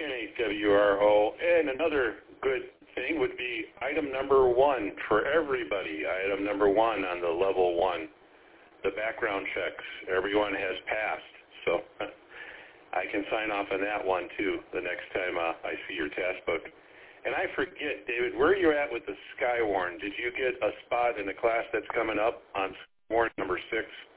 WRO. And another good thing would be item number 1 for everybody. Item number 1 on the level 1, the background checks. Everyone has passed, so I can sign off on that one too the next time I see your task book. And I forget, David, where are you at with the Skywarn? Did you get a spot in the class that's coming up on Skywarn number 6?